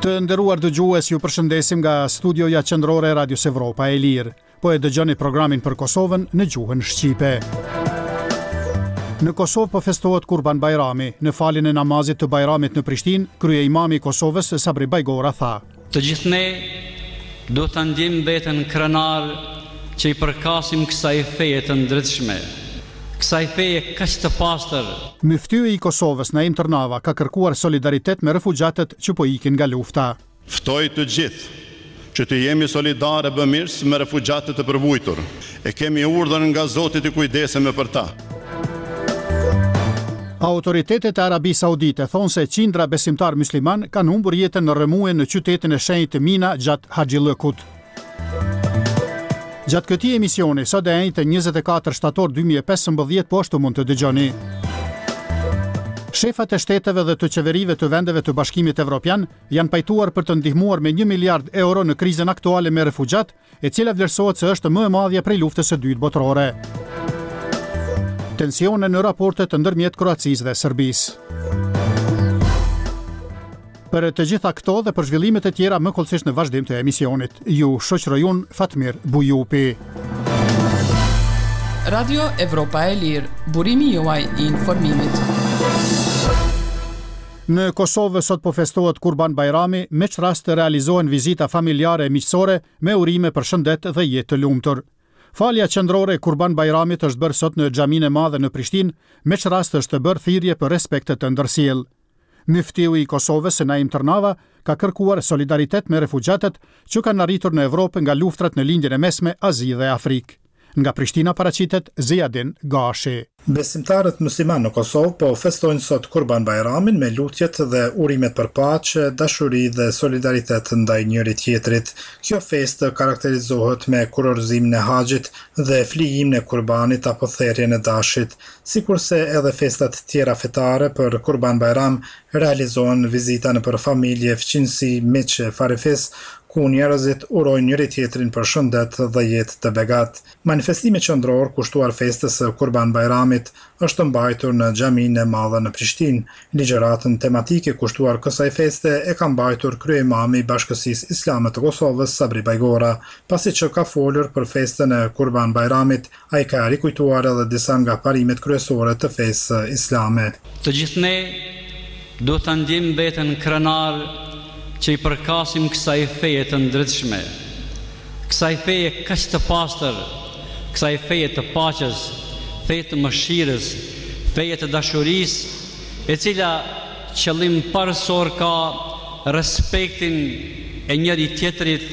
Të nderuar dëgjues, ju përshëndesim nga studioja qendrore e Radios Evropa e Lirë. Po e dëgjoni programin për Kosovën në gjuhën shqipe. Në Kosovë po festohet Kurban Bajrami. Në faljen e namazit të Bajramit në Prishtinë, kryeimami i Kosovës Sabri Bajgora tha: Të gjithë ne do të ndjejmë veten krenar që i përkasim kësaj feje të ndritshme. Kësaj feje kaq të pastër. Myftyi i Kosovës Naim Tërnava ka kërkuar solidaritet me refugjatët që po ikin nga lufta. Ftoj të gjithë që të jemi solidare bëmirës me refugjatët e përvujtur. E kemi urdhër nga Zoti të kujdesemi për ta. Autoritetet e Arabisë Saudite thonë se qindra besimtar musliman kanë humbur jetën në rrëmuje në qytetin e shenjtë Mina gjatë Haxhillëkut. Gjatë këtij emisioni, sot e njëjtë 24 shtator 2015 po ashtu mund të dëgjoni. Shefat e shteteve dhe të qeverive të vendeve të Bashkimit Evropian janë pajtuar për të ndihmuar me 1 miliard euro në krizën aktuale me refugjat, e cila vlerësohet se është më e madhja prej luftës së dytë botërore. Tensione në raportet ndërmjet Kroacisë dhe Serbisë. Për të gjitha këto dhe për zhvillimet e tjera më kollësisht në vazhdim të emisionit, ju shoqëroj unë Fatmir Bujupi. Radio Evropa e Lirë, burimi juaj i informimit. Në Kosovë sot po festohet Kurban Bajrami, me që rast të realizohen vizita familjare e miqësore me urime për shëndet dhe jetë të lumtur. Falja qendrore e Kurban Bajramit është bërë sot në xhaminë e madhe në Prishtinë, me që rast është të bërë thirrje për respektet të ndërsjellë. Myftyi i Kosovës Naim Tërnava ka kërkuar solidaritet me refugjatët që kanë arritur në Evropë nga luftrat në lindjen e mesme, Azi dhe Afrikë. Nga Prishtina paraqitet Ziadin Gashi. Besimtarët musliman në Kosovë po festojnë sot Kurban Bajramin me lutjet dhe urimet për paqe, dashuri dhe solidaritet ndaj njëri tjetrit. Kjo festë karakterizohet me kurorëzimin e haxhit dhe flijimin e kurbanit apo therrjen e dashit, sikurse edhe festat tjera fetare për Kurban Bajram realizohen vizita nëpër familje, fqinësi, miqe, farefis, ku njerëzit urojnë njëri tjetrin për shëndet dhe jetë të begat. Manifestimi qendror kushtuar festës së Kurban Bajramit është mbajtur në xhaminë e madhe në Prishtinë. Ligjëratën tematike kushtuar kësaj feste e ka mbajtur kryeimami i Bashkësisë Islame të Kosovës Sabri Bajgora. Pasi që ka folur për festën e Kurban Bajramit, ai ka rikujtuar edhe disa nga parimet kryesore të festës islame. Të gjithë ne do të ndjejmë veten krenar që i përkasim kësaj feje të ndritshme, kësaj feje kaq të pastër, kësaj feje të paqes, feje të mëshirës, feje të dashurisë, e cila qëllim parësor ka respektin e njëri tjetrit,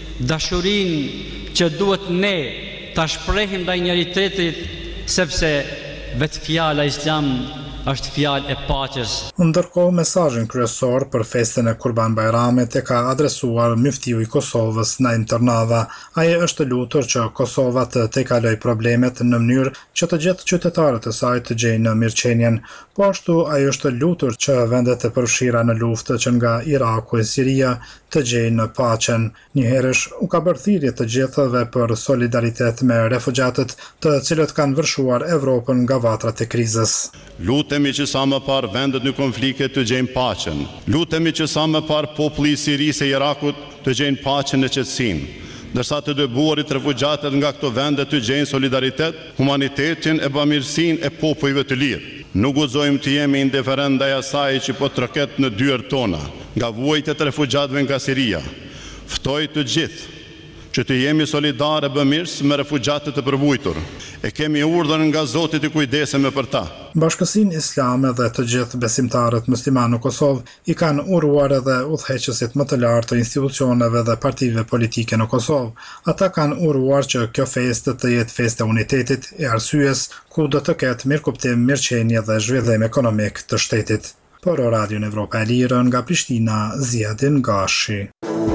dashurinë që duhet ne ta shprehim ndaj njëri tjetrit, sepse vetë fjala Islam është fjalë e paqes. Ndërkohë, mesazhin kryesor për festën e Kurban Bajramit e ka adresuar myftyu i Kosovës Naim Tërnava. Ai është lutur që Kosova të tejkalojë problemet në mënyrë që të gjithë qytetarët e saj të gjejnë mirëqenien. Po ashtu ai është lutur që vendet e përfshira në luftë që nga Iraku e Siria të gjejnë paqen. Njëherësh u ka bërë thirrje të gjithëve për solidaritet me refugjatët, të cilët kanë vërshuar Evropën nga vatrat e krizës. Lutemi që sa më parë vendet në konflikte të gjejnë paqen. Lutemi që sa më parë populli i Sirisë e Irakut të gjejnë paqen e qetësinë, ndërsa të dëbuarit refugjatët nga këto vende të gjejnë solidaritet, humanitetin e bamirësinë e popujve të lirë. Nuk guxojmë të jemi indiferent ndaj asaj që po troket në dyert tona, nga vuajtjet e refugjatëve nga Siria. Ftoj të gjithë që të jemi solidare bëmirës me refugjatët e përvujtur. E kemi urdhën nga Zoti të kujdesemi për ta. Bashkësinë Islame dhe të gjithë besimtarët musliman në Kosovë i kanë uruar edhe udhëheqësit më të lartë të institucioneve dhe partive politike në Kosovë. Ata kanë uruar që kjo festë të jetë festë e unitetit, e arsyes, ku do të ketë mirëkuptim, mirëqenie dhe zhvillim ekonomik të shtetit. Për Radio Evropa e Lirë nga Prishtina, Ziadin Gashi.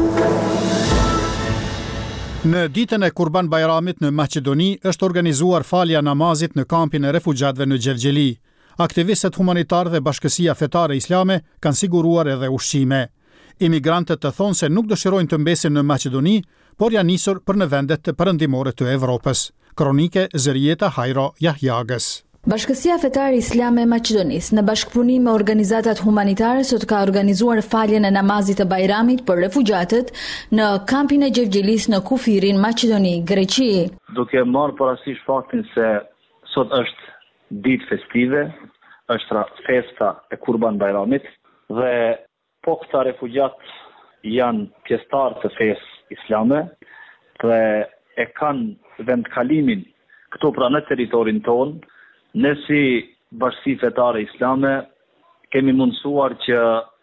Në ditën e Kurban Bajramit në Maqedoni është organizuar falja namazit në kampin e refugjatëve në Gjevgjeli. Aktivistët humanitar dhe Bashkësia Fetare Islame kanë siguruar edhe ushqime. Imigrantët të thonë se nuk dëshirojnë të mbesin në Maqedoni, por janë nisur për në vendet perëndimore të Evropës. Kronike Zërieta Hajro Jahjagës. Bashkësia Fetare Islame e Maqedonisë në bashkëpunim me organizatat humanitare sot ka organizuar faljen e namazit të Bajramit për refugjatët në kampin e Gjevgjelis në Kufirin, Maqedoni, Greqi. Duke marrë parasysh faktin se sot është ditë festive, është festa e Kurban Bajramit dhe po këta refugjat janë pjesëtarë të fesë islame dhe e kanë vendkalimin këtu pra në territorin tonë. Ne si Bashkësi Fetare Islame kemi mundësuar që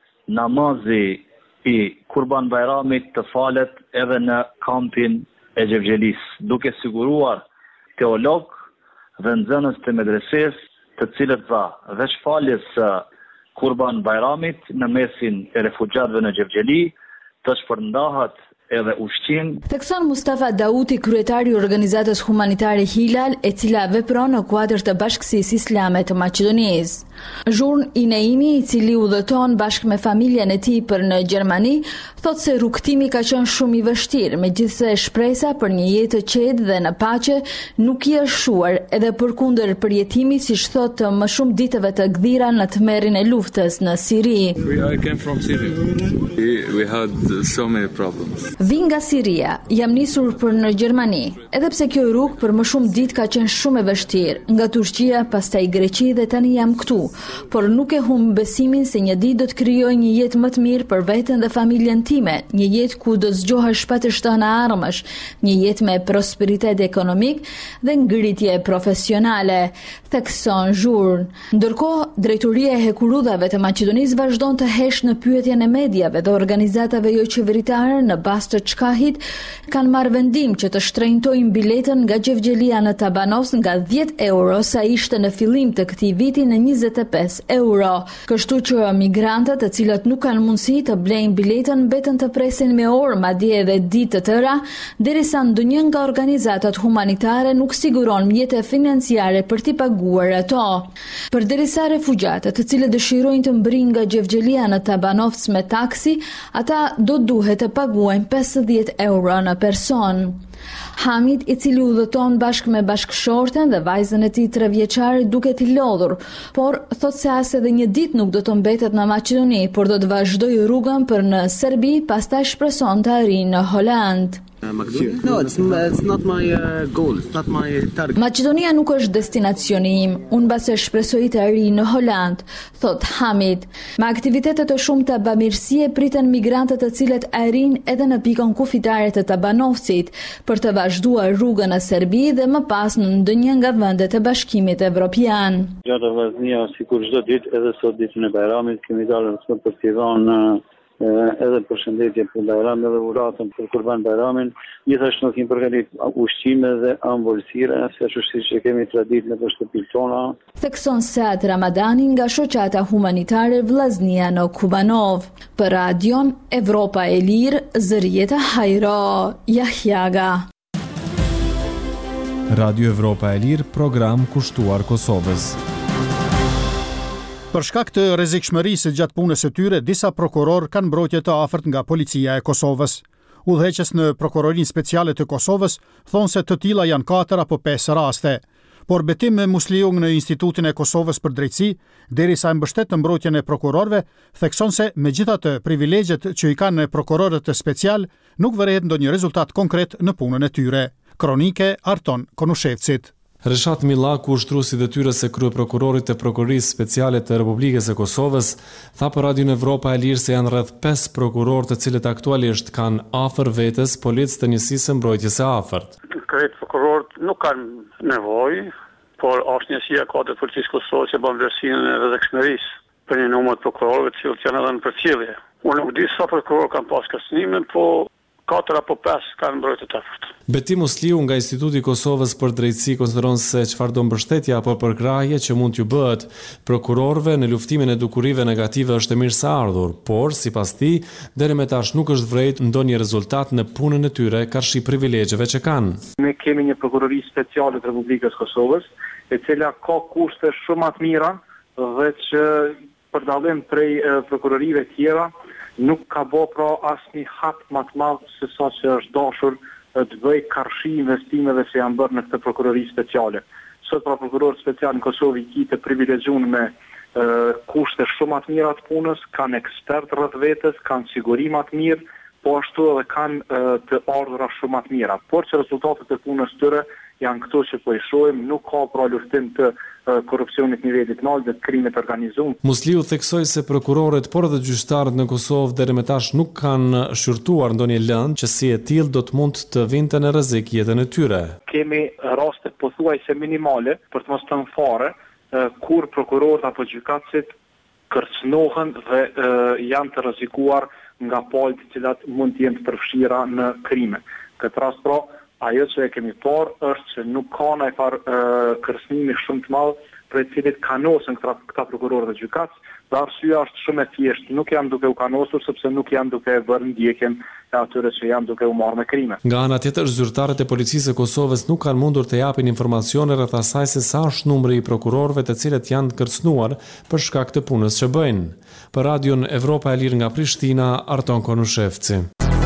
namazi i Kurban Bajramit të falet edhe në kampin e Gjevgjelis, duke siguruar teolog dhe nxënës të medreses të cilët dha veç faljes Kurban Bajramit në mesin e refugjatëve në Gjevgjeli të shpërndahet edhe ushqim. Thekson Mustafa Dauti, kryetari i organizatës humanitare Hilal, e cila vepron në kuadër të Bashkësisë Islame të Maqedonisë. Zhurn Ineimi, i cili udhëton bashkë me familjen e tij për në Gjermani, thotë se rrugtimi ka qenë shumë i vështirë, megjithëse shpresa për një jetë të qetë dhe në paqe nuk i është shuar, edhe përkundër përjetimit, siç thotë, më shumë ditëve të gdhira në tmerrin e luftës në Siri. I came from Syria. We had so many problems. Vi nga Siria, jam nisur për në Gjermani, edhe pse kjo rrugë për më shumë ditë ka qenë shumë e vështirë, nga Turqia, pastaj Greqi dhe tani jam këtu, por nuk e humb besimin se një ditë do të krijoj një jetë më të mirë për veten dhe familjen time, një jetë ku do zgjohesh pa të shtëna armësh, një jetë me prosperitet ekonomik dhe ngritje profesionale, thekson Zhurn. Ndërkohë, drejtoria e hekurudhave të Maqedonisë vazhdon të hesh në pyetjen e mediave dhe organizatave jo qeveritare në bazë të çkahit kanë marrë vendim që të shtrenjtojnë biletën nga Gjevgjelia në Tabanos nga 10 euro sa ishte në fillim të këtij viti në 25 euro. Kështu që migrantët të cilët nuk kanë mundësi të blejnë biletën mbeten të presin me orë, madje edhe ditë të tëra, derisa ndonjë nga organizatat humanitare nuk siguron mjete financiare për t'i paguar ato. Përderisa refugjatët të cilët dëshirojnë të mbrijnë nga Gjevgjelia në Tabanovc me taksi, ata do duhet të paguajnë 50 euro në person. Hamid, i cili udhëton bashkë me bashkëshorten dhe vajzën e tij 3 vjeçare, duket i lodhur, por thot se as edhe një ditë nuk do të mbetet në Maqedoni, por do të vazhdojë rrugën për në Serbi, pastaj shpreson të arrijë në Holand. No, it's not my goal, it's not my target. Maqedonia nuk është destinacioni im, unë base shpresoj të arrijë në Holand, thot Hamid. Me aktivitete të shumta bamirësie priten migrantët të cilët arrijnë edhe në pikën kufitare të Tabanovcit për të vazhduar rrugën në Serbi dhe më pas në ndonjë nga vendet e Bashkimit Evropian. Gjata vllaznia, sikur çdo ditë, edhe sot ditën e Bajramit kemi dalë në për t'i dhënë edhe përshëndetje për Bajramin dhe uratën për Kurban Bajramin. Gjithashtu kemi përgatitur ushqime dhe ambolsire, ashtu siç e kemi tradit në shtëpitë tona. Thekson Saad Ramadani nga shoqata humanitare Vllaznia në Kubanov. Për Radion Evropa e Lirë, Zërieta Hajro, Jahjaga. Radio Evropa e Lirë, program kushtuar Kosovës. Për shkak të rrezikshmërisë gjatë punës së tyre, disa prokuror kanë mbrojtje të afërt nga policia e Kosovës. Udhëheqës në Prokurorinë Speciale të Kosovës thonë se të tilla janë 4 apo 5 raste. Por Betim Musliung në Institutin e Kosovës për Drejtësi, derisa e mbështet të mbrojtjen e prokurorëve, thekson se megjithatë privilegjet që i kanë prokurorët të special nuk vërehet ndonjë rezultat konkret në punën e tyre. Kronike Arton Konushevcit. Reshat Millaku, ushtruesi i detyrës së kryeprokurorit të Prokurorisë Speciale të Republikës së Kosovës, tha për Radion Evropa e Lirë se janë rreth 5 prokurorë të cilët aktualisht kanë afër vetes policë të njësisë së mbrojtjes së afërt. Këto prokurorët nuk kanë nevojë, por është njësia e kodit policisë Kosovës që bën vlerësimin e rrezikshmërisë për një numër të prokurorëve të cilët janë edhe në përcjellje. Unë nuk di sa prokurorë kanë pas kërcënimin, po 4 apo 5 kanë mbrojtje të afërt. Betim Musliu nga Instituti i Kosovës për Drejtësi konsideron se çfarëdo mbështetje apo përkrahje që mund t'ju bëhet prokurorëve në luftimin e dukurive negative është e mirëseardhur, por sipas tij deri më tash nuk është vërejtë ndonjë rezultat në punën e tyre karshi privilegjeve që kanë. Ne kemi një prokurori speciale të Republikës Kosovës, e cila ka kushte shumë më të mira dhe që për dallim prej prokurorive tjera nuk ka bo pra asnjë hap më të madh se sa që është dashur të bëj karshi investimeve që janë bërë në këtë prokurori speciale. sot pra prokurorët special në Kosovë i kitë privilegjuar me kushte shumë të mira të punës, kanë ekspert rreth vetes, kanë sigurima të mirë, po ashtu edhe kanë të ardhura shumë të mira. Por që rezultatet e punës tyre janë këto që po i shohim, nuk ka pra luftim të korrupsionit nivelit lartë dhe të krimit organizuar. Musliu theksoi se prokurorët por edhe gjyqtarët në Kosovë deri më tash nuk kanë shqyrtuar ndonjë lëndë që si e tillë do të mund të vinte në rrezik jetën e tyre. Kemi raste pothuajse minimale, për të mos thënë fare, kur prokurorët apo gjykatësit kërcënohen dhe janë të rrezikuar nga palët të cilat mund të jenë të përfshira në krime. Këtë rast pra, ajo që e kemi parë është që nuk ka ndonjë farë kërcënimi shumë të madh për të cilit kanosen këta prokurorë dhe gjykatës, dhe arsyeja është shumë e thjeshtë, nuk janë duke u kanosur sepse nuk janë duke bërë ndjekjen e atyre që janë duke u marrë me krime. Nga ana tjetër, zyrtarët e policisë së Kosovës nuk kanë mundur të japin informacione rreth asaj se sa është numri i prokurorëve të cilët janë kërcënuar për shkak të punës që bëjnë. Për Radion Evropa e Lirë nga Prishtina, Arton Konushevci.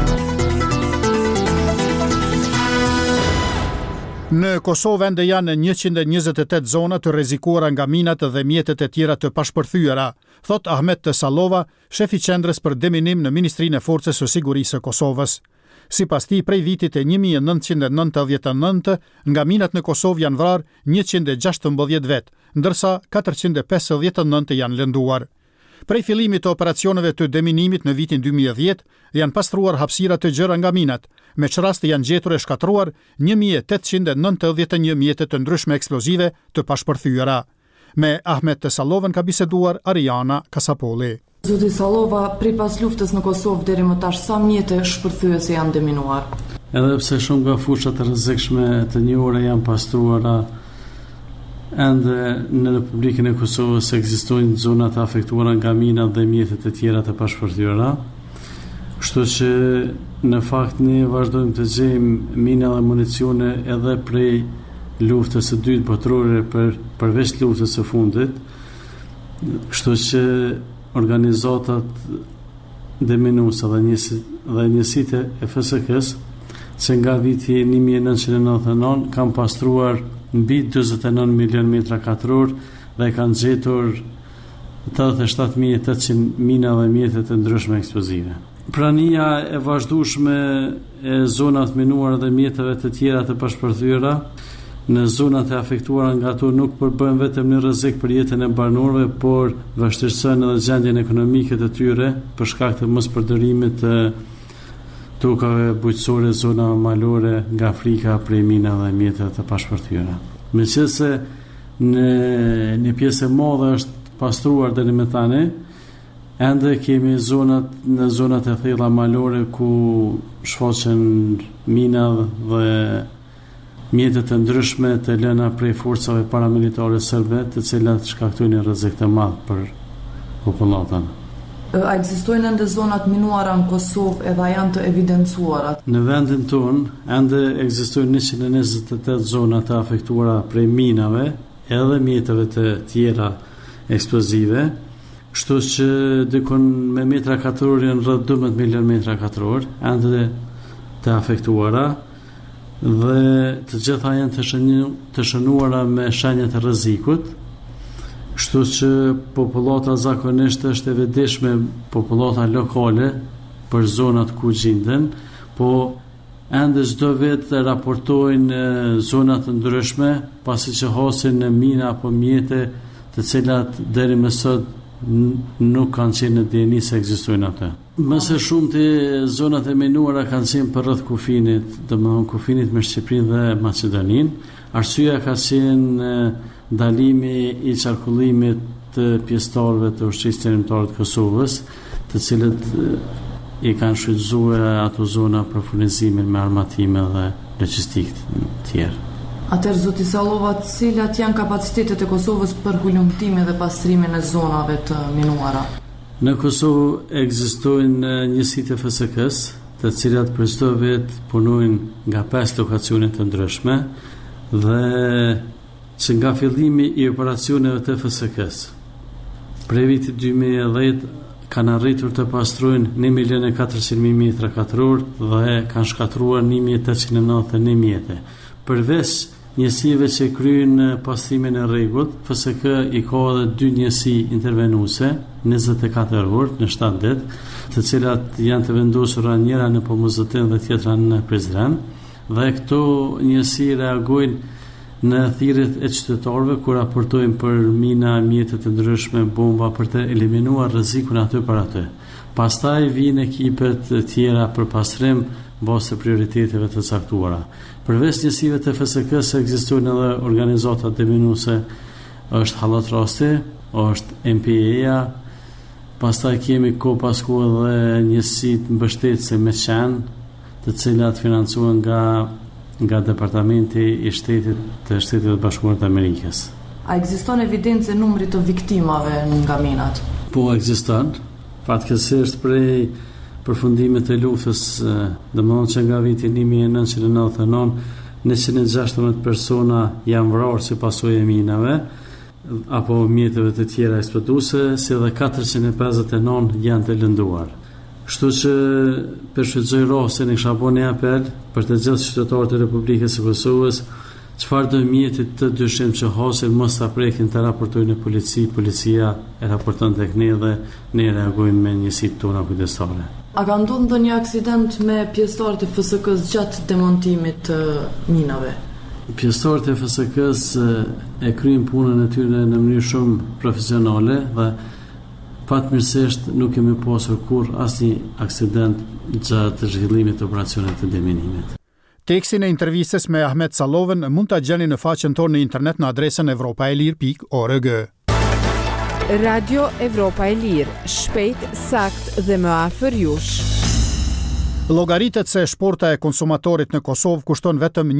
Në Kosovë ende janë 128 zona të rrezikuara nga minat dhe mjetet e tjera të pashpërthyera, thot Ahmet Tesalova, shefi qendrës për deminim në Ministrinë e Forcës së Sigurisë së Kosovës. Sipas tij, prej vitit e 1999, nga minat në Kosovë janë vrarë 116 vet, ndërsa 459 janë lënduar. Prej fillimit të operacioneve të deminimit në vitin 2010, janë pastruar hapësira të gjëra nga minat, me çraste janë gjetur e shkatruar 1891 mjete të ndryshme eksplozive të pashpërthyera. Me Ahmet Tesalovën ka biseduar Ariana Kasapoli. Zoti Sallova, pripas luftës në Kosovë deri më tash sa mjete shpërthyese janë deminuar? Edhe pse shumë nga fushat të rrezikshme të njohura janë pastruara, ende në Republikën e Kosovës ekzistojnë zona të afektuara nga minat dhe mjetet e tjera të pashpërthyera. Kështu që në fakt ne vazhdojmë të gjejmë mina dhe municione edhe prej luftës së dytë botërore përveç luftës së fundit. Kështu që organizatat deminuese dhe njësitë e FSK-s që nga viti 1999 kanë pastruar mbi 29 milion metra katror dhe kanë gjetur 87.800 mina dhe mjete të ndryshme eksplozive. Prania e vazhdueshme e zonat minuara dhe mjeteve të tjera të pashpërthyera në zonat e afektuara nga ato nuk përbën vetëm në rrezik për jetën e banorëve, por vështirëson edhe gjendjen ekonomike të tyre për shkak të mospërdorimit të tokave bujqësore, zona malore nga Afrika prej mina dhe mjeteve të pashpërthyera. Meqense në një pjesë e madhe është pastruar deri më tani, ende kemi zonat e thella malore ku shfaqen mina dhe mjetet të ndryshme të lëna prej forcave paramilitare serbe, të cilat shkaktojnë rrezik të madh për popullatën. A ekzistojnë ende zonat minuara në Kosovë edhe janë të evidencuara? Në vendin tonë ende ekzistojnë 128 zona të afektuara prej minave edhe mjeteve të tjera eksplozive, kështu që dikon me metra katror janë rreth 12 milion metra katror ende të afektuara dhe të gjitha janë të shënuara me shenjat e rrezikut. Kështu që popullata zakonisht është e vetëdijshme, popullata lokale për zonat ku gjenden, po ende çdo vit raportojnë zona të ndryshme, pasi që hasin në mina apo mjete të cilat deri më sot nuk kanë qenë në dieni se ekzistojnë atë. Më së shumti zonat e minuara kanë qenë për rreth kufinit, domethënë kufinit me Shqipërinë dhe Maqedoninë. Arsyeja ka qenë ndalimi i qarkullimit të pjesëtarëve të ushtrisë qendrore të Kosovës, të cilët i kanë shfrytzuar ato zona për furnizimin me armatime dhe logjistikë të tjerë. Atëherë zoti Sallova, cilat janë kapacitetet e Kosovës për hulumtimin dhe pastrimin e zonave të minuara? Në Kosovë ekzistojnë njësitë e FSK-s, të cilat për çdo vit punojnë nga 5 lokacione të ndryshme dhe që nga fillimi i operacioneve të FSK-s prej vitit 2010 kanë arritur të pastrojnë 1.400.000 metra katror dhe kanë shkatruar 1.891 mjete. Përveç njësive që kryen pastrimin e rregullt. FSK i ka edhe 2 njësi intervenuese, 24 orë në 7 ditë, të cilat janë të vendosura njëra në Pomozotin dhe tjetra në Prizren, dhe këto njësi reagojnë në thirrjet e qytetarëve kur raportojnë për mina, mjete të ndryshme, bomba për të eliminuar rrezikun aty për aty. Pastaj vijnë ekipet tjera për pastrim bazë të prioriteteve të caktuara. Përveç njësive të FSK-s ekzistojnë edhe organizata diminuese, është Hallat Rasti, është MPA-ja, pastaj kemi pasku edhe njësit mbështetëse me qenë, të cilat financohen nga Departamenti i Shtetit të Shtetit të Bashkuar të Amerikës. A ekziston evidencë e numrit të viktimave nga minat? Po, ekziston. Fatkeqësisht prej përfundimit të luftës, domethënë që nga viti 1999, 116 persona janë vrarë si pasojë e minave apo mjeteve të tjera eksploduese, si edhe 459 janë të lënduar. Kështu që përshfrytëzoj rastin e kisha bërë një apel për të gjithë qytetarët e Republikës së Kosovës, çfarë do mjetit të dyshim që hasin mos ta prekin të raportojnë në polici, policia e raporton tek ne dhe ne reagojmë me njësitë tona kujdesore. A ka ndodhur ndonjë aksident me pjesëtarët e FSK-s gjatë demontimit të minave? Pjesëtarët e FSK-s e kryejnë punën e tyre në mënyrë shumë profesionale dhe fatmirësisht nuk kemi pasur kur asnjë aksident gjatë zhvillimit të operacionit të deminimit. Tekstin e intervistës me Ahmet Sallovën mund ta gjeni në faqen tonë në internet në adresën evropaelir.org. Radio Evropa e Lirë, shpejt, sakt dhe më afër jush. Llogaritet se shporta e konsumatorit në Kosovë kushton vetëm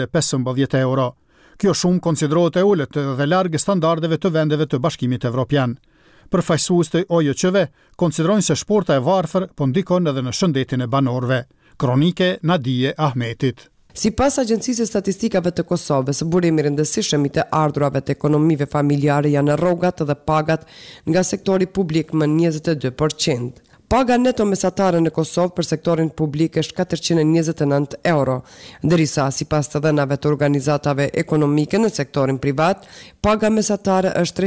115 euro. Kjo shumë konsiderohet e ulët dhe larg standardeve të vendeve të Bashkimit Evropian. Përfaqësues të OJQ-ve konsiderojnë se shporta e varfër po ndikon edhe në shëndetin e banorëve. Kronike Nadije Ahmetit. Sipas Agjencisë së Statistikave të Kosovës, burimi i rëndësishëm i të ardhurave të ekonomive familjare janë rrogat dhe pagat nga sektori publik më 22%. Paga neto mesatare në Kosovë për sektorin publik është 429 euro, ndërsa sipas të dhënave të organizatave ekonomike në sektorin privat, paga mesatare është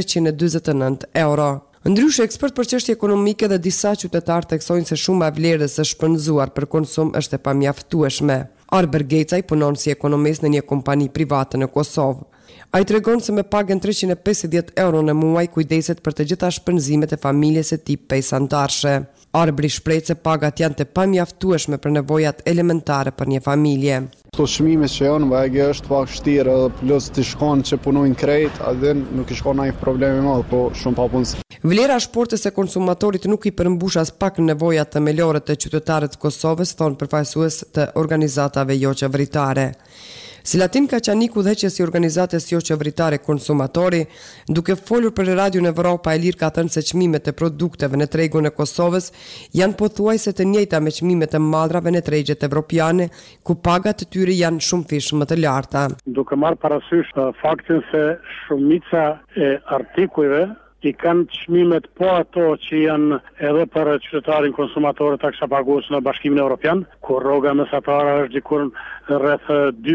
349 euro. Ndryshe, ekspert për çështje ekonomike dhe disa qytetarë theksojnë se shuma e vlerës së shpenzuar për konsum është e pamjaftueshme. Arber Gecaj punon si ekonomist në një kompani private në Kosovë. Ai tregon se me pagën 350 euro në muaj kujdeset për të gjitha shpenzimet e familjes së tij pejsantarshe. Arbri shpreh se pagat janë të pamjaftueshme për nevojat elementare për një familje. Këto çmime që janë, vajgë është pak vështirë, plus të shkon që punojnë krejt, atë nuk i shkon ai problem i madh, po shumë papunësi. Vlera e shportës së konsumatorit nuk i përmbush as pak nevojat themelore të qytetarëve të Kosovës, thon përfaqësues të organizatave jo qeveritare. Silatin Kaçaniku dhe që si organizatës jo qeveritare konsumatori, duke folur për Radion Evropa e Lirë, ka thënë se çmimet e produkteve në tregun e Kosovës janë pothuajse të njëjta me çmimet e mallrave në tregjet evropiane, ku pagat të tyre janë shumë fish më të larta. Duke marrë parasysh faktin se shumica e artikujve i kanë çmimet po ato që janë edhe për qytetarin konsumatorë taksa pagues në Bashkimin Evropian, ku rroga mesatare është dikur rreth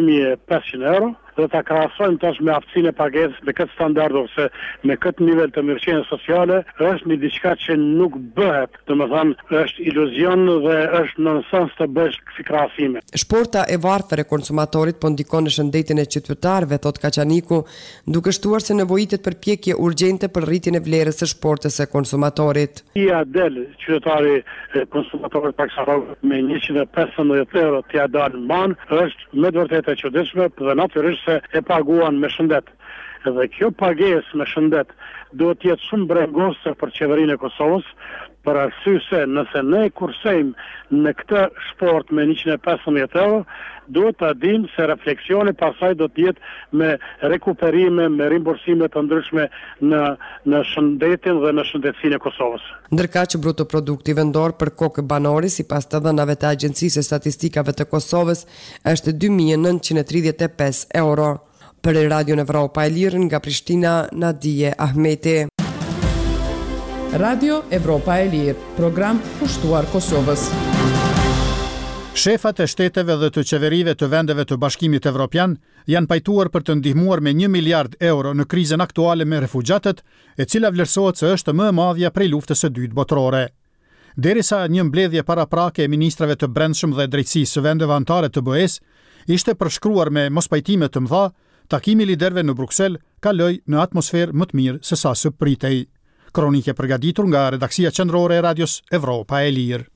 2500 euro. Dhe ta krahasojmë tash me aftësinë e pagesës me këtë standard ose me këtë nivel të mirëqenies sociale, është një diçka që nuk bëhet. Domethënë është iluzion dhe është nonsens të bësh kësi krahasime. Shporta e varfër e konsumatorit po ndikon në shëndetin e qytetarëve, thot Kaçaniku, duke shtuar se nevojitet përpjekje urgjente për rritjen e vlerës së shportës së konsumatorit. Ia del qytetari konsumatorit taksa me 115 euro t'ia dalë mban, është me vërtetë e çuditshme dhe natyrisht se e paguan me shëndet. Dhe kjo pagesë me shëndet duhet të jetë shumë brengose për qeverinë e Kosovës, për arsye se nëse ne kursejmë në këtë sport me 115 euro, duhet ta dim se refleksioni pasaj do të jetë me rekuperime, me rimbursime të ndryshme në shëndetin dhe në shëndetësinë e Kosovës. Ndërkaq bruto produkti vendor për kokë banori, sipas të dhënave të Agjencisë së Statistikave të Kosovës, është 2935 euro. Për Radion Evropa e Lirë, nga Prishtina, Nadije Ahmeti. Radio Evropa e Lirë, program kushtuar Kosovës. Shefat e shteteve dhe të qeverive të vendeve të Bashkimit Evropian janë pajtuar për të ndihmuar me 1 miliard euro në krizën aktuale me refugjatët, e cila vlerësohet se është më e madhja prej luftës së dytë botërore. Derisa një mbledhje paraprake e ministrave të brendshëm dhe drejtësisë së vendeve anëtare të BE-s ishte përshkruar me mospajtime të mëdha, takimi liderëve në Bruksel kaloi në atmosferë më të mirë se sa së pritej. Kronike përgatitur nga redaksia qendrore e Radios Evropa e Lirë.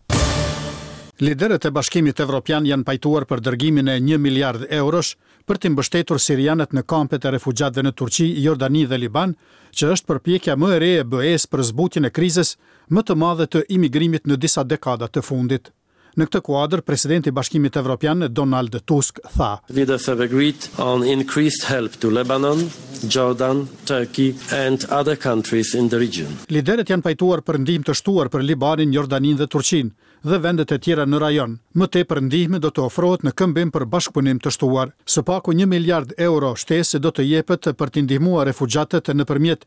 Liderët e Bashkimit Evropian janë pajtuar për dërgimin e 1 miliard eurosh për të mbështetur sirianët në kampet e refugjatëve në Turqi, Jordani dhe Liban, që është përpjekja më e re e BE-s për zbutjen e krizës më të madhe të imigrimit në disa dekada të fundit. Në këtë kuadër, presidenti i Bashkimit Evropian Donald Tusk tha: Leaders have agreed on increased help to Lebanon, Jordan, Turkey and other countries in the region. Liderët janë pajtuar për ndihmë të shtuar për Libanin, Jordanin dhe Turqinë dhe vendet e tjera në rajon. Më tepër ndihmë do të ofrohet në këmbim për bashkëpunim të shtuar. Së paku 1 miliard euro shtesë do të jepet për të ndihmuar refugjatët nëpërmjet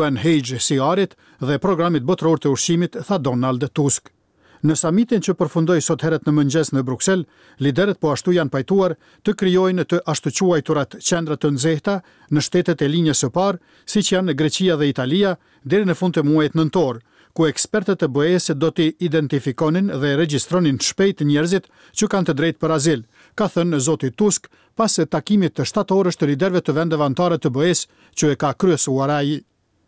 UNHCR-it dhe programit botëror të ushqimit, tha Donald Tusk. Në samitin që përfundoi sot herët në mëngjes në Bruksel, liderët po ashtu janë pajtuar të krijojnë të ashtuquajturat qendra të nxehta në shtetet e linjës së parë, siç janë Greqia dhe Italia, deri në fund të muajit nëntor, ku ekspertët e BE-s do t'i identifikonin dhe regjistronin shpejt njerëzit që kanë të drejtë për azil, ka thënë zoti Tusk pas takimit të 7 orësh të liderëve të vendeve anëtare të BE-s që e ka kryesuar ai.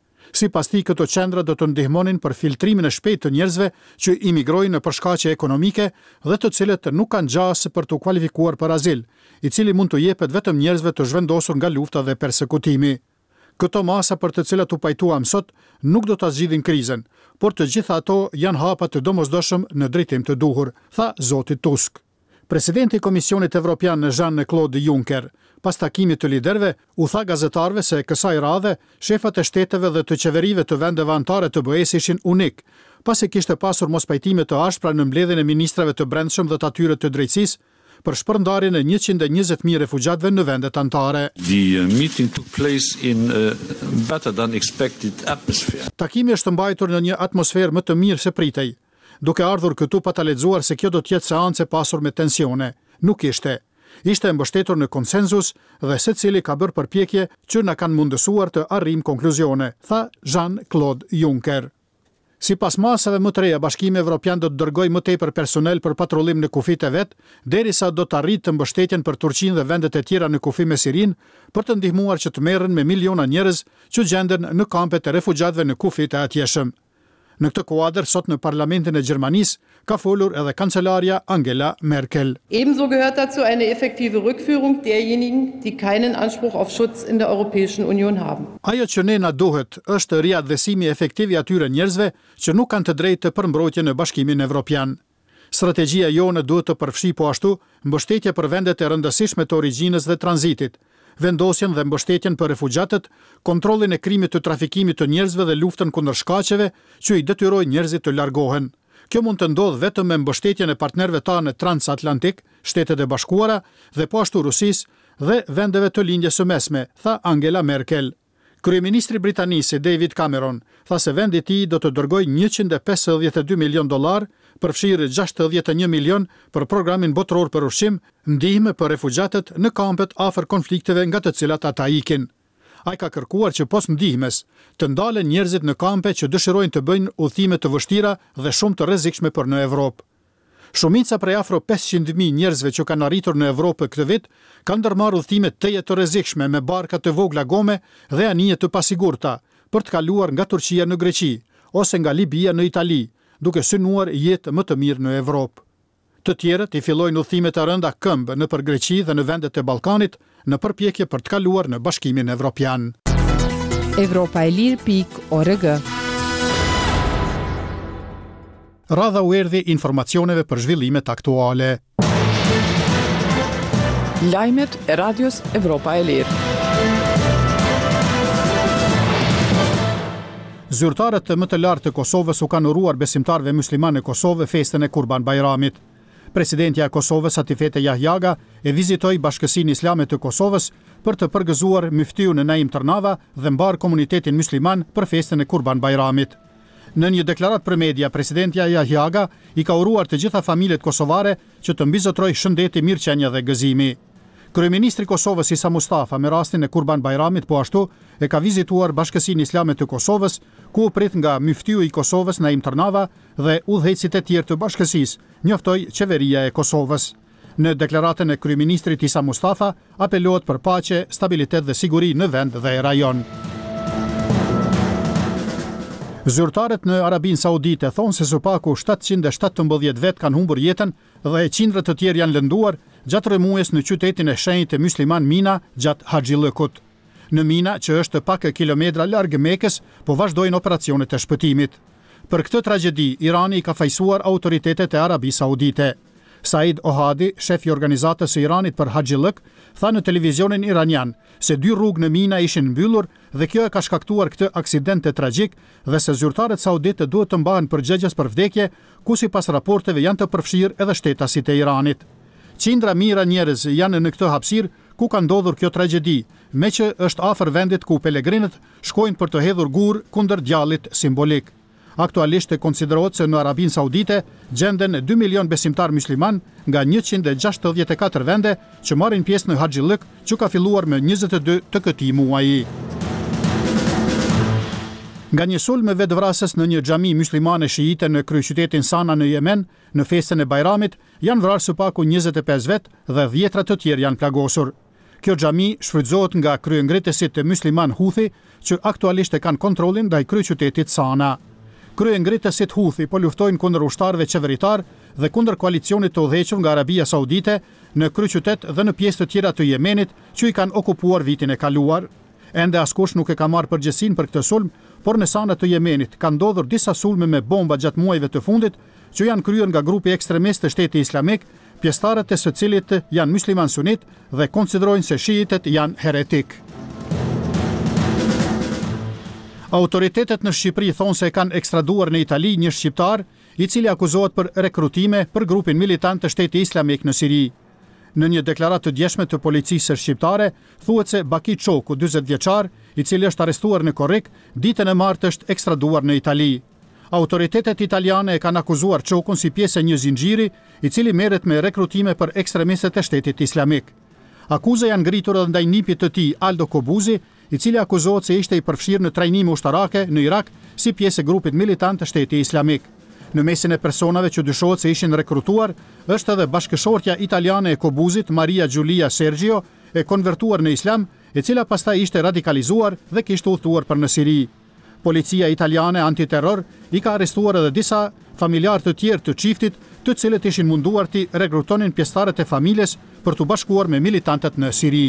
Sipas tij, këto qendra do të ndihmonin për filtrimin e shpejtë të njerëzve që imigrojnë në përshkaqe ekonomike dhe të cilët nuk kanë gjasë për të kualifikuar për azil, i cili mund të jepet vetëm njerëzve të zhvendosur nga lufta dhe persekutimi. Këto masa për të cilat u pajtuam sot nuk do ta zgjidhin krizën, por të gjitha ato janë hapa të domosdoshëm në drejtim të duhur, tha zoti Tusk. Presidenti i Komisionit Evropian Jean-Claude Juncker, pas takimit të liderëve, u tha gazetarëve se kësaj radhe shefat e shteteve dhe të qeverive të vendeve anëtare të BE-s ishin unik, pasi kishte pasur mospajtime të ashpra në mbledhjen e ministrave të brendshëm dhe të atyre të drejtësisë për shpërndarjen e 120.000 refugjatëve në vendet anëtare. The meeting took place in a better than expected atmosphere. Takimi është mbajtur në një atmosferë më të mirë se pritej, duke ardhur këtu pa ta lexuar se kjo do të jetë seancë e pasur me tensione. Nuk ishte. Ishte mbështetur në konsenzus dhe secili ka bërë përpjekje që na kanë mundësuar të arrijmë konkluzione, tha Jean-Claude Juncker. Sipas masave më të reja, Bashkimi Evropian do të dërgojë më tepër personel për patrullim në kufit e vet, derisa do të arrijë të mbështetjen për Turqinë dhe vendet e tjera në kufi me Sirinë për të ndihmuar që të merren me miliona njerëz që gjenden në kampet e refugjatëve në kufit e atjeshëm. Në këtë kuadër, sot në parlamentin e Gjermanisë ka folur edhe kancelaria Angela Merkel. Ebenso gehört dazu eine effektive Rückführung derjenigen, die keinen Anspruch auf Schutz in der Europäischen Union haben. Ajo që ne na duhet është riadhësimi efektiv i atyre njerëzve që nuk kanë të drejtë për mbrojtje në Bashkimin Evropian. Strategjia jone duhet të përfshi po ashtu mbështetje për vendet e rëndësishme të origjinës dhe tranzitit, vendosjen dhe mbështetjen për refugjatët, kontrollin e krimit të trafikimit të njerëzve dhe luftën kundër shkaqeve që i detyrojnë njerëzit të largohen. Kjo mund të ndodhë vetëm me mbështetjen e partnerëve tanë transatlantik, Shtetet e Bashkuara dhe po ashtu Rusisë dhe vendeve të lindjes së mesme, tha Angela Merkel. Kryeministri britanisë David Cameron tha se vendi i tij do të dërgojë $152 milion, përfshirë 61 milion për programin botëror për ushqim, ndihmë për refugjatët në kampet afër konflikteve nga të cilat ata ikin. Ai ka kërkuar që pos ndihmës të ndalen njerëzit në kampe që dëshirojnë të bëjnë udhëtime të vështira dhe shumë të rrezikshme për në Evropë. Shumica prej afro 500.000 njerëzve që kanë arritur në Evropë këtë vit kanë ndërmarrë udhëtime teje të rrezikshme me barka të vogla gome dhe anije të pasigurta për të kaluar nga Turqia në Greqi ose nga Libia në Itali, duke synuar jetë më të mirë në Evropë. Të tjerët i fillojnë udhëtime të rënda këmbë nëpër Greqi dhe në vendet e Ballkanit në përpjekje për të kaluar në Bashkimin Evropian. Evropaelir.org. Radha u erdhi informacioneve për zhvillimet aktuale. Lajmet e Radios Evropa e Lirë. Zyrtarët më të lartë të Kosovës u kanë uruar besimtarëve musliman në Kosovë festën e Kurban Bajramit. Presidentja e Kosovës Atifete Jahjaga e vizitoi Bashkësinë Islame të Kosovës për të përgëzuar myftiun Naim Tërnava dhe mbar komunitetin musliman për festën e Kurban Bajramit. Në një deklarat për media, presidentja Yahiaga i ka uruar të gjitha familjet kosovare që të mbizotroj shëndeti, mirëqenia dhe gëzimi. Kryeministri i Kosovës Isa Mustafa me rastin e Kurban Bajramit po ashtu e ka vizituar Bashkësinë Islame të Kosovës, ku u prit nga myftyu i Kosovës Naim Tërnava dhe udhëheqësit e tjerë të bashkësisë, njoftoi qeveria e Kosovës. Në deklaratën e kryeministrit Isa Mustafa apelohet për paqe, stabilitet dhe siguri në vend dhe rajon. Zyrtarët në Arabinë Saudite thonë se së paku 717 vet kanë humbur jetën dhe qindra të tjerë janë lënduar gjatë rëmujes në qytetin e shenjtë të musliman Mina gjatë Haxhillëkut. Në Mina, që është pak kilometra larg Mekës, po vazhdojnë operacionet e shpëtimit. Për këtë tragjedi, Irani i ka fajsuar autoritetet e Arabisë Saudite. Said Ohadi, shef i organizatës së Iranit për Haxhillëk, tha në televizionin iranian se 2 rrugë në Mina ishin mbyllur dhe kjo e ka shkaktuar këtë aksident tragjik dhe se zyrtarët saudite duhet të mbahen përgjegjës për vdekje, ku sipas raporteve janë të përfshirë edhe shtetasit e Iranit. Qindra mijëra njerëz janë në këtë hapësirë ku ka ndodhur kjo tragjedi, me që është afër vendit ku pelegrinët shkojnë për të hedhur gur kundër djallit simbolik. Aktualisht e konsiderohet se në Arabinë Saudite gjenden 2 milion besimtar musliman nga 164 vende që marrin pjesë në Haxhillëk, që ka filluar me 22 të këtij muaji. Nga një sulm me vetvrasës në një xhami muslimane shiite në kryeqytetin Sana në Yemen, në festën e Bajramit, janë vrarë së paku 25 vet dhe 10 të tjerë janë plagosur. Kjo xhami shfrytëzohet nga kryengritësit të musliman Houthi, që aktualisht e kanë kontrollin ndaj kryeqytetit Sana. Kryengritësit Houthi po luftojnë kundër ushtarëve qeveritar dhe kundër koalicionit të udhëhequr nga Arabia Saudite në kryeqytet dhe në pjesë të tjera të Yemenit që i kanë okupuar vitin e kaluar. Ende askush nuk e ka marrë përgjegjësinë për këtë sulm, por në Sana të Yemenit kanë ndodhur disa sulme me bomba gjatë muajve të fundit që janë kryer nga grupi ekstremist të Shtetit Islamik, pjesëtarët e së cilit janë musliman sunit dhe konsiderojnë se shiitet janë heretik. Autoritetet në Shqipëri thonë se kanë ekstraduar në Itali një shqiptar i cili akuzohet për rekrutime për grupin militant të Shtetit Islamik në Siri. Në një deklaratë të djeshme të policisë shqiptare, thuhet se Baki Çoku, 40 vjeçar, i cili është arrestuar në Korrik, ditën e martë është ekstraduar në Itali. Autoritetet italiane e kanë akuzuar Çokun si pjesë e një zinxhiri i cili merret me rekrutime për ekstremistët e Shtetit Islamik. Akuza janë ngritur edhe ndaj nipit të tij, Aldo Kobuzi, i cili akuzohet se ishte i përfshirë në trajnime ushtarake në Irak si pjesë e grupit militant të Shtetit Islamik. Në mesin e personave që dyshohet se ishin rekrutuar, është edhe bashkëshortja italiane e Kobuzit, Maria Giulia Sergio, e konvertuar në Islam, e cila pastaj ishte radikalizuar dhe kishte udhëtuar për në Siri. Policia italiane antiterror i ka arrestuar edhe disa familjarë të tjerë të çiftit, të cilët ishin munduar të rekrutonin pjesëtarët e familjes për të bashkuar me militantët në Siri.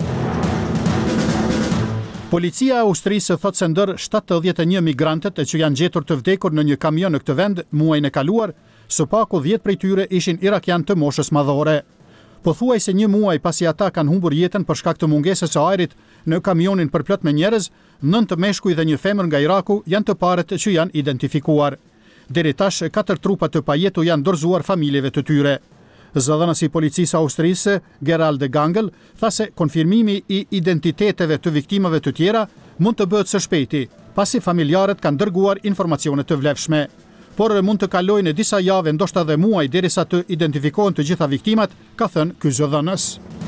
Policia e Austrisë thot se ndër 71 migrantët që janë gjetur të vdekur në një kamion në këtë vend muajin e kaluar, së paku 10 prej tyre ishin irakian të moshës madhore. Pothuajse një muaj pasi ata kanë humbur jetën për shkak të mungesës së ajrit në kamionin përplot me njerëz, 9 meshkuj dhe një femër nga Iraku janë të parët që janë identifikuar. Deri tash 4 trupa të pajetu janë dorëzuar familjeve të tyre. Zëdhënësi i policisë austrisë, Gerald Gangel, tha se konfirmimi i identiteteve të viktimave të tjera mund të bëhet së shpejti, pasi familjarët kanë dërguar informacione të vlefshme. Por mund të kalojnë disa javë, ndoshta edhe muaj, derisa të identifikohen të gjitha viktimat, ka thënë ky zëdhënës.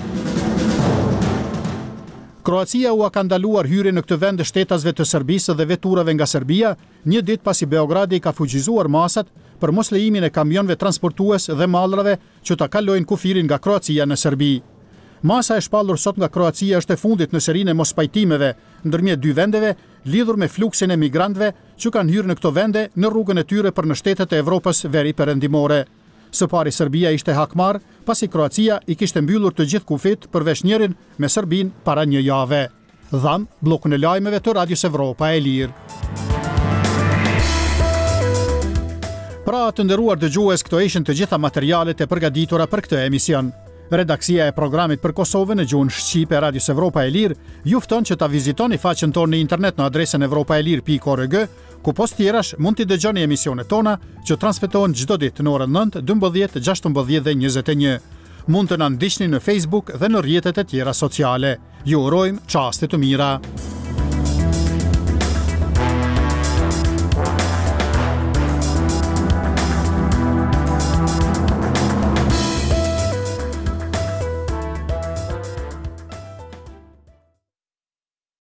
Kroacia u ka ndaluar hyrjen në këtë vend shtetasve të Serbisë dhe veturave nga Serbia, një ditë pasi Beogradi ka fuqizuar masat për mos lejimin e kamionëve transportues dhe mallrave që ta kalojnë kufirin nga Kroacia në Serbi. Masa e shpallur sot nga Kroacia është e fundit në serinë e mospajtimeve ndërmjet dy vendeve lidhur me fluksin e migrantëve që kanë hyrë në këto vende në rrugën e tyre për në shtetet e Evropës veri perëndimore. Së pari Serbia ishte hakmar, pasi Kroacia i kishte mbyllur të gjithë kufit përveç njërin me Serbinë para një jave. Dham bllokun e lajmeve të Radios Evropa e Lirë. Pra të nderuar dëgjues, këto ishin të gjitha materialet e përgatitura për këtë emision. Redaksia e programit për Kosovën në gjuhën shqipe e Radios Evropa e Lirë ju fton që ta vizitoni faqen tonë në internet në adresën evropaelir.org, ku post tjerash mund t'i dëgjoni emisionet tona që transmetohen çdo ditë në orën 9, 12, 16 dhe 21. Mund të na ndiqni në Facebook dhe në rrjetet e tjera sociale. Ju urojmë çaste të mira.